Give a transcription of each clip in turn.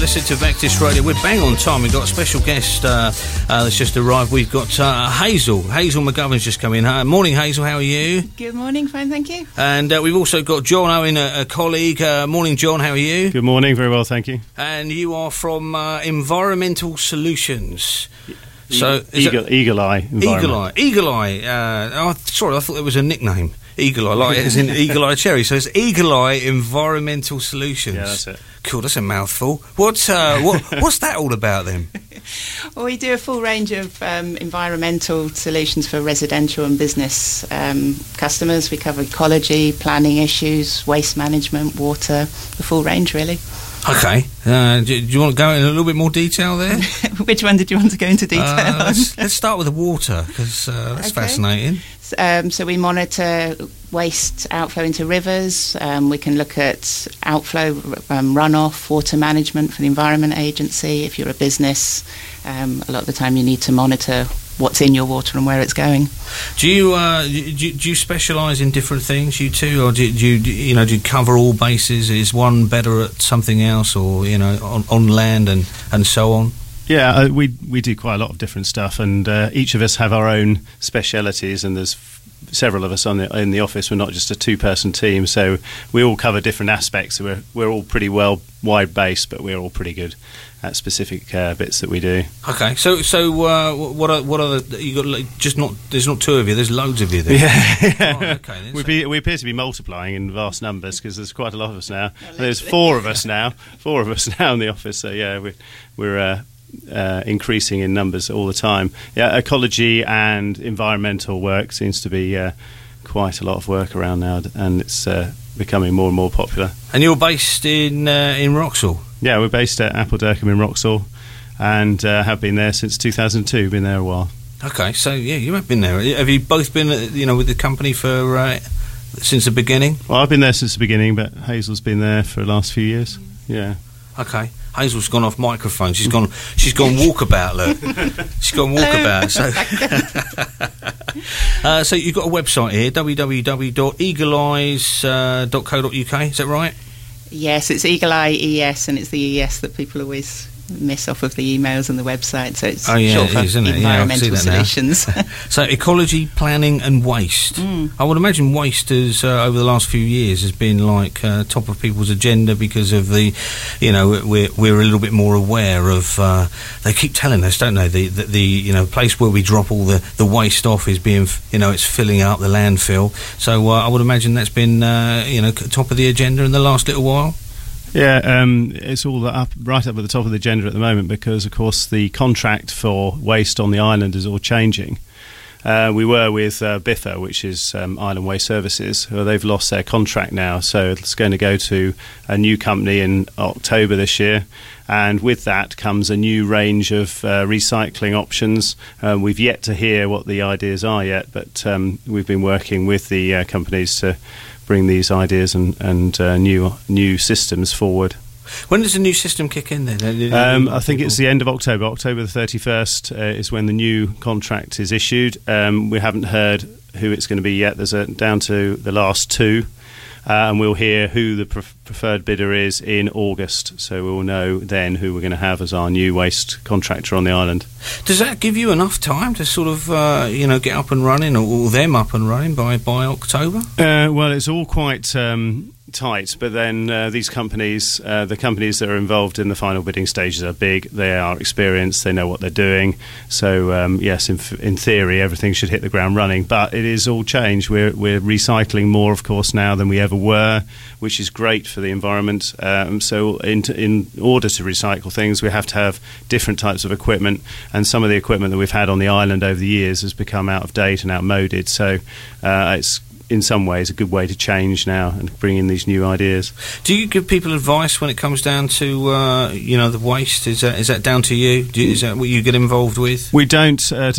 listen to Vectis Radio. We're bang on time. We've got a special guest that's just arrived. We've got Hazel McGovern's just come in. Morning, Hazel, how are you? Good morning, fine, thank you. And we've also got John Owen, a colleague. Morning, John, how are you? Good morning, very well, thank you. And you are from Environmental Solutions. So Eagle Eye. Eagle Eye. Sorry, I thought it was a nickname. Eagle Eye, like as in Eagle Eye Cherry. So it's Eagle Eye Environmental Solutions. Yeah, that's it. Cool, that's a mouthful. What's that all about then? Well, we do a full range of environmental solutions for residential and business customers. We cover ecology, planning issues, waste management, water, the full range really. Okay. Do you want to go in a little bit more detail there? Which one did you want to go into detail on? Let's start with the water, because that's fascinating. So we monitor waste outflow into rivers. We can look at outflow, runoff, water management for the Environment Agency. If you're a business, a lot of the time you need to monitor what's in your water and where it's going. Do you specialise in different things, you two, or do you cover all bases? Is one better at something else, or on land and so on? Yeah, we do quite a lot of different stuff, and each of us have our own specialities, and there's several of us in the office. We're not just a two-person team, so we all cover different aspects. We're all pretty well wide-based, but we're all pretty good at specific bits that we do. Okay, so what are the, you got just not, there's not two of you, there's loads of you there. Yeah. Oh, okay, we appear to be multiplying in vast numbers, because there's quite a lot of us now. There's four of us now in the office, so yeah, we're increasing in numbers all the time. Yeah, ecology and environmental work seems to be quite a lot of work around now, and it's becoming more and more popular. And you're based in Wroxall? Yeah, we're based at Appledurkham in Wroxall, and have been there since 2002. Been there a while. Okay, so yeah, you have been there. Have you both been with the company for since the beginning? Well, I've been there since the beginning, but Hazel's been there for the last few years. Yeah. Okay. Hazel's gone off microphone. She's gone walkabout. Look, she's gone walkabout. So you've got a website here, www.eagleeyes.co.uk. Is that right? Yes, it's Eagle Eye ES, and it's the ES that people always miss off of the emails and the website. So it's short for Environmental Solutions. So ecology, planning, and waste. I would imagine waste has over the last few years has been like top of people's agenda, because of the, we're a little bit more aware of. They keep telling us, don't they? The place where we drop all the waste off is being, it's filling up the landfill. So I would imagine that's been top of the agenda in the last little while. Yeah, it's all right up at the top of the agenda at the moment, because, of course, the contract for waste on the island is all changing. We were with Biffa, which is Island Waste Services. Well, they've lost their contract now, so it's going to go to a new company in October this year. And with that comes a new range of recycling options. We've yet to hear what the ideas are yet, but we've been working with the companies to bring these ideas and new systems forward. When does the new system kick in then? I think it's the end of October. October the 31st is when the new contract is issued. We haven't heard who it's going to be yet. There's down to the last two. And we'll hear who the preferred bidder is in August, so we'll know then who we're going to have as our new waste contractor on the island. Does that give you enough time to sort of, get up and running, or them up and running by October? Well, it's all quite tight, but then these companies, the companies that are involved in the final bidding stages, are big. They are experienced. They know what they're doing. So yes, in theory, everything should hit the ground running. But it is all changed. We're recycling more, of course, now than we ever were, which is great for the environment. So in order to recycle things, we have to have different types of equipment, and some of the equipment that we've had on the island over the years has become out of date and outmoded. So it's in some ways a good way to change now and bring in these new ideas. Do you give people advice when it comes down to the waste? Is that down to you? Is that what you get involved with? We don't at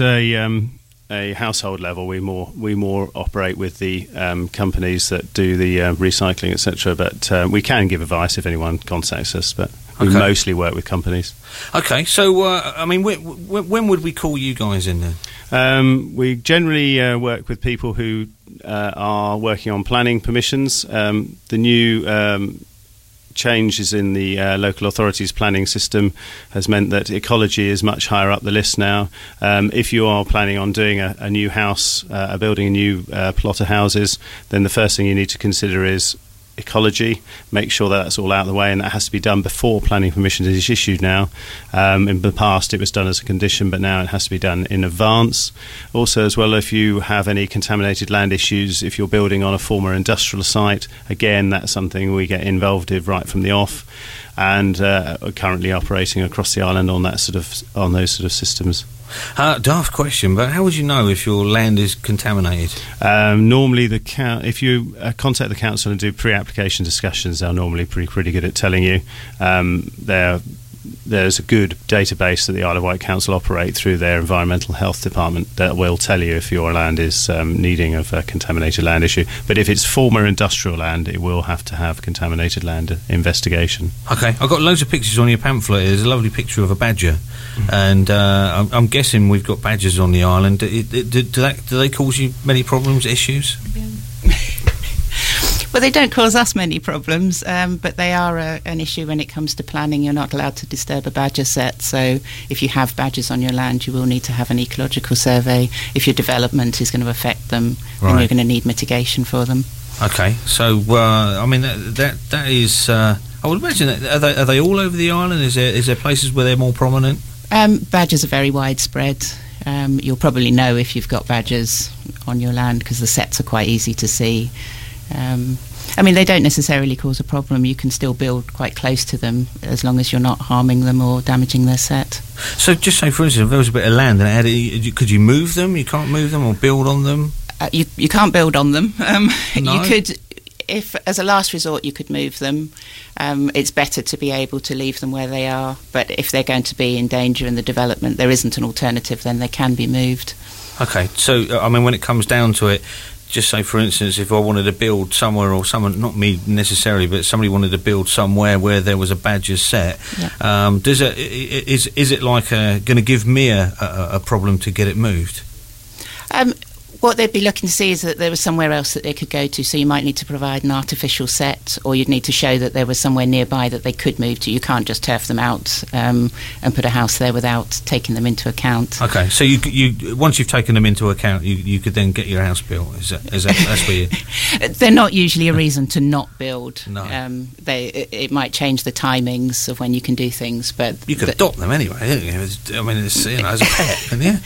a household level. We more operate with the companies that do the recycling, etc. But we can give advice if anyone contacts us, but we mostly work with companies. Okay, so when would we call you guys in then? We generally work with people who are working on planning permissions. The new changes in the local authorities planning system has meant that ecology is much higher up the list now. If you are planning on doing a new house, building a new plot of houses, then the first thing you need to consider is ecology. Make sure that's all out of the way, and that has to be done before planning permission is issued now. In the past it was done as a condition, but now it has to be done in advance. Also, as well, if you have any contaminated land issues, if you're building on a former industrial site, again, that's something we get involved with right from the off, and currently operating across the island on those sort of systems. Daft question, but how would you know if your land is contaminated? Normally, if you contact the council and do pre-application discussions, they're normally pretty good at telling you. There's a good database that the Isle of Wight Council operate through their Environmental Health Department that will tell you if your land is needing of a contaminated land issue. But if it's former industrial land, it will have to have contaminated land investigation. Okay, I've got loads of pictures on your pamphlet. There's a lovely picture of a badger, and I'm guessing we've got badgers on the island. Do they cause you many problems, issues? Well, they don't cause us many problems, but they are an issue when it comes to planning. You're not allowed to disturb a badger set, so if you have badgers on your land, you will need to have an ecological survey. If your development is going to affect them, then you're going to need mitigation for them. Okay, so I mean that is. I would imagine that are they all over the island? Is there places where they're more prominent? Badgers are very widespread. You'll probably know if you've got badgers on your land because the sets are quite easy to see. I mean, they don't necessarily cause a problem. You can still build quite close to them as long as you're not harming them or damaging their set. So just say, for instance, if there was a bit of land and could you move them? You can't move them or build on them? You can't build on them. No? You could, if as a last resort, you could move them. It's better to be able to leave them where they are. But if they're going to be in danger in the development, there isn't an alternative, then they can be moved. Okay, so, I mean, when it comes down to it, just say, for instance, if I wanted to build somewhere, or someone, not me necessarily, but somebody wanted to build somewhere where there was a badger set, is it like going to give me a problem to get it moved? What they'd be looking to see is that there was somewhere else that they could go to, so you might need to provide an artificial set, or you'd need to show that there was somewhere nearby that they could move to. You can't just turf them out and put a house there without taking them into account. Okay, so you once you've taken them into account, you could then get your house built. Is that that's where you... They're not usually a reason to not build. No. It might change the timings of when you can do things, but you could adopt them anyway. I mean, it's, as a pet, couldn't you?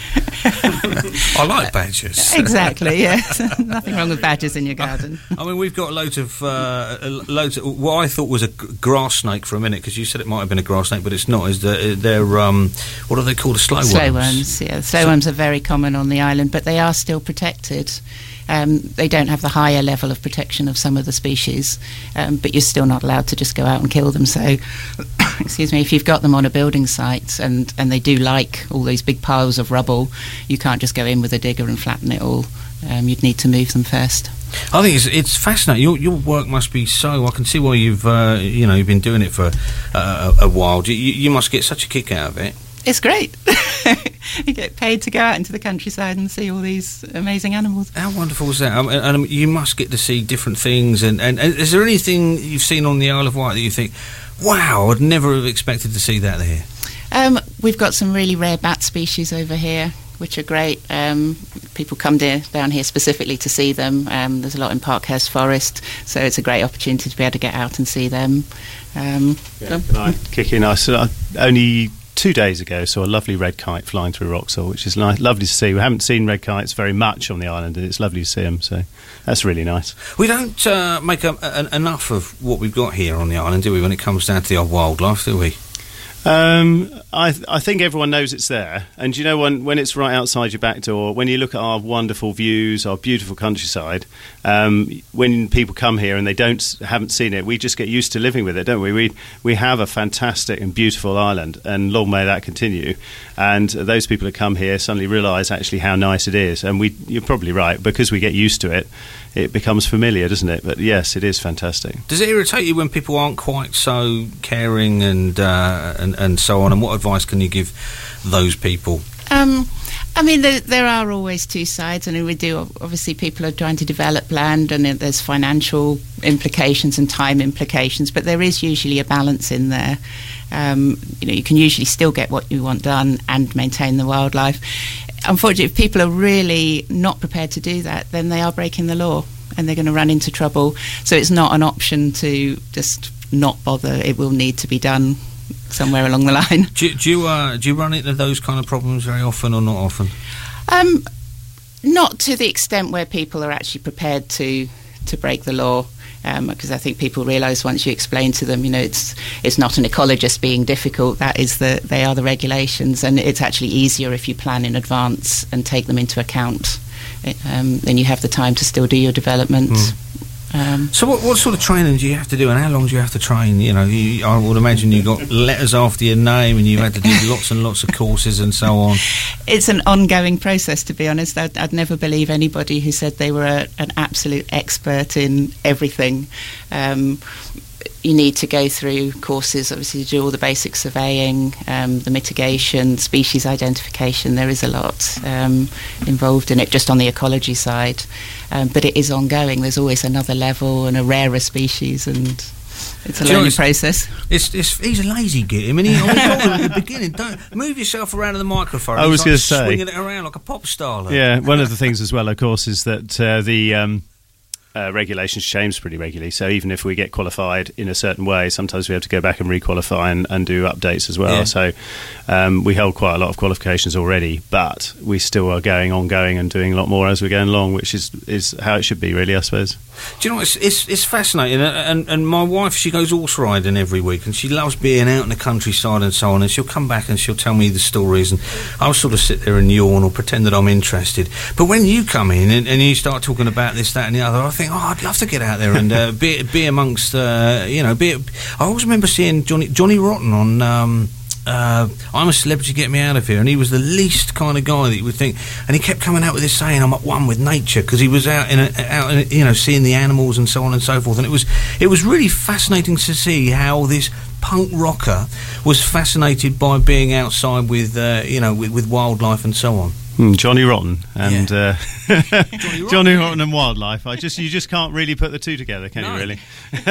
I like badgers. Exactly, yes. Nothing wrong with badgers in your garden. I mean, we've got loads of what I thought was a grass snake for a minute, because you said it might have been a grass snake, but it's not. They're what are they called? Slow worms? Slow worms, yeah. Slow worms are very common on the island, but they are still protected. They don't have the higher level of protection of some of the species, but you're still not allowed to just go out and kill them. So, excuse me, if you've got them on a building site and they do like all these big piles of rubble, you can't just go in with a digger and flatten it all. You'd need to move them first. I think it's fascinating. Your work must be so. I can see why you've been doing it for a while. You must get such a kick out of it. It's great. You get paid to go out into the countryside and see all these amazing animals. How wonderful is that? And you must get to see different things. And is there anything you've seen on the Isle of Wight that you think, wow, I'd never have expected to see that there? We've got some really rare bat species over here, which are great. People come down here specifically to see them. There's a lot in Parkhurst Forest, so it's a great opportunity to be able to get out and see them. Can I kick in? Only 2 days ago saw a lovely red kite flying through Wroxall, which is lovely to see. We haven't seen red kites very much on the island, and it's lovely to see them, so that's really nice. We don't make enough of what we've got here on the island, do we, when it comes down to the old wildlife, do we? I think everyone knows it's there, and when it's right outside your back door, when you look at our wonderful views, our beautiful countryside, when people come here and they haven't seen it, we just get used to living with it, don't we? We have a fantastic and beautiful island, and long may that continue. And those people that come here suddenly realise actually how nice it is, and you're probably right, because we get used to it. It becomes familiar, doesn't it? But yes, it is fantastic. Does it irritate you when people aren't quite so caring and so on? And what advice can you give those people? I mean, there are always two sides. I mean, obviously people are trying to develop land, and there's financial implications and time implications, but there is usually a balance in there. You can usually still get what you want done and maintain the wildlife. Unfortunately, if people are really not prepared to do that, then they are breaking the law and they're going to run into trouble. So it's not an option to just not bother. It will need to be done somewhere along the line. Do you run into those kind of problems very often or not often? Not to the extent where people are actually prepared to break the law. Because I think people realise once you explain to them, it's not an ecologist being difficult. They are the regulations, and it's actually easier if you plan in advance and take them into account. Then you have the time to still do your development. So what sort of training do you have to do, and how long do you have to train? I would imagine you got letters after your name, and you had to do lots and lots of courses and so on. It's an ongoing process, to be honest. I'd never believe anybody who said they were an absolute expert in everything. You need to go through courses, obviously, to do all the basic surveying, the mitigation, species identification. There is a lot involved in it, just on the ecology side. But it is ongoing. There's always another level and a rarer species, and it's a learning process. He's a lazy git. I mean, at the beginning, don't move yourself around in the microphone. I was going to say, swinging it around like a pop star. Yeah, one of the things as well, of course, is that the regulations change pretty regularly. So even if we get qualified in a certain way, sometimes we have to go back and requalify and do updates as well. Yeah. So we hold quite a lot of qualifications already, but we still are ongoing and doing a lot more as we're going along, which is how it should be, really, I suppose. Do you know what, it's fascinating, and my wife, she goes horse riding every week, and she loves being out in the countryside and so on, and she'll come back and she'll tell me the stories, and I'll sort of sit there and yawn or pretend that I'm interested. But when you come in and you start talking about this, that and the other, I think, I'd love to get out there and be amongst, I always remember seeing Johnny Rotten on I'm a Celebrity, Get Me Out of Here, and he was the least kind of guy that you would think, and he kept coming out with this saying, I'm at one with nature, because he was out in seeing the animals and so on and so forth, and it was really fascinating to see how this punk rocker was fascinated by being outside with with wildlife and so on. Johnny Rotten and Johnny Rotten and wildlife. You just can't really put the two together, can you? Really?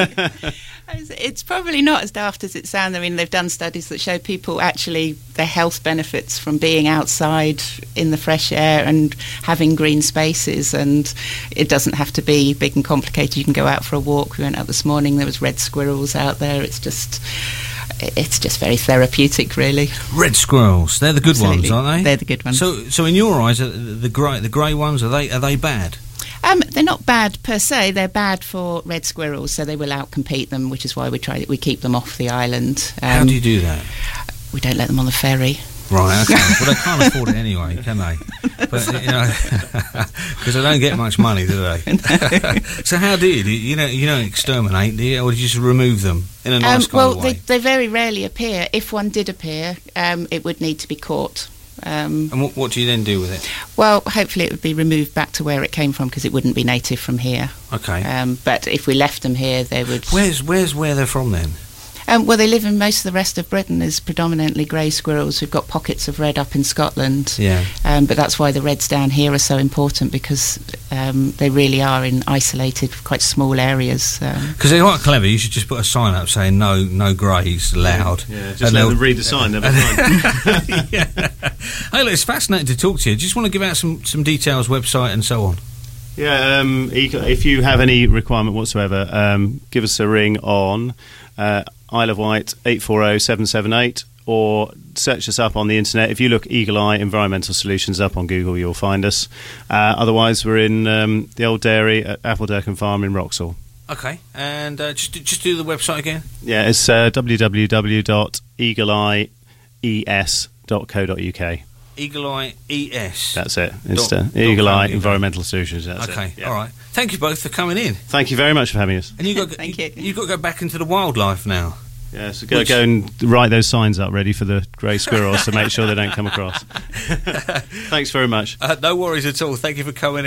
It's probably not as daft as it sounds. I mean, they've done studies that show people actually their health benefits from being outside in the fresh air and having green spaces, and it doesn't have to be big and complicated. You can go out for a walk. We went out this morning. There was red squirrels out there. It's just very therapeutic, really. Red squirrels, they're the good ones, aren't they? They're the good ones. So in your eyes, the grey ones, are they bad? They're not bad per se. They're bad for red squirrels, so they will outcompete them, which is why we keep them off the island. How do you do that? We don't let them on the ferry. Right, okay. Well, they can't afford it anyway, can they? But because they don't get much money, do they? No. So how do you don't exterminate, do you, or do you just remove them in a nice kind of way? Well, they very rarely appear. If one did appear, it would need to be caught. And what do you then do with it? Well, hopefully it would be removed back to where it came from, because it wouldn't be native from here. Okay. But if we left them here, they would... Where's where they're from then? Well, they live in most of the rest of Britain as predominantly grey squirrels. We've got pockets of red up in Scotland. Yeah. But that's why the reds down here are so important, because they really are in isolated, quite small areas. Because they're quite clever. You should just put a sign up saying no greys allowed. Yeah, just let them read the sign. They'll be fine. Yeah. Hey, look, it's fascinating to talk to you. Just want to give out some details, website and so on. Yeah, if you have any requirement whatsoever, give us a ring on Isle of Wight 840-778, or search us up on the internet. If you look Eagle Eye Environmental Solutions up on Google, you'll find us. Otherwise, we're in the old dairy at Appledurcan Farm in Wroxall. Okay, and just do the website again. Yeah, it's www.eagleies.co.uk. Eagle Eye ES. That's it. It's Eagle Eye Environmental Solutions. That's okay. Yeah. All right. Thank you both for coming in. Thank you very much for having us. And you've got to go back into the wildlife now. Yeah, so go and write those signs up ready for the grey squirrels to make sure they don't come across. Thanks very much. No worries at all. Thank you for coming in.